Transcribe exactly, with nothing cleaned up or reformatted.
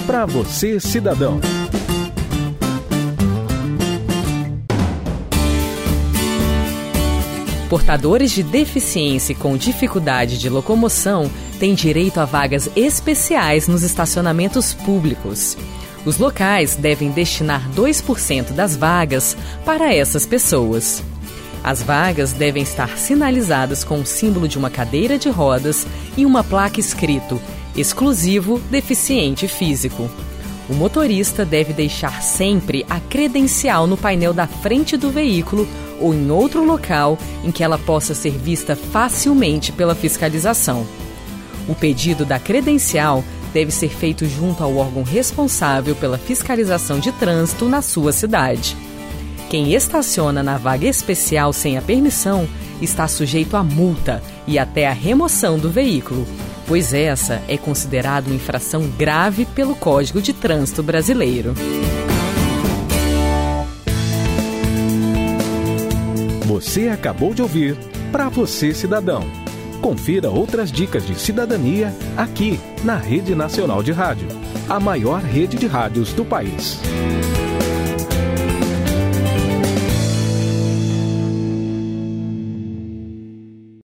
Para você, cidadão. Portadores de deficiência com dificuldade de locomoção têm direito a vagas especiais nos estacionamentos públicos. Os locais devem destinar dois por cento das vagas para essas pessoas. As vagas devem estar sinalizadas com o símbolo de uma cadeira de rodas e uma placa escrito "Exclusivo deficiente físico". O motorista deve deixar sempre a credencial no painel da frente do veículo ou em outro local em que ela possa ser vista facilmente pela fiscalização. O pedido da credencial deve ser feito junto ao órgão responsável pela fiscalização de trânsito na sua cidade. Quem estaciona na vaga especial sem a permissão está sujeito a multa e até a remoção do veículo, pois essa é considerada uma infração grave pelo Código de Trânsito Brasileiro. Você acabou de ouvir Para Você, Cidadão. Confira outras dicas de cidadania aqui na Rede Nacional de Rádio, a maior rede de rádios do país.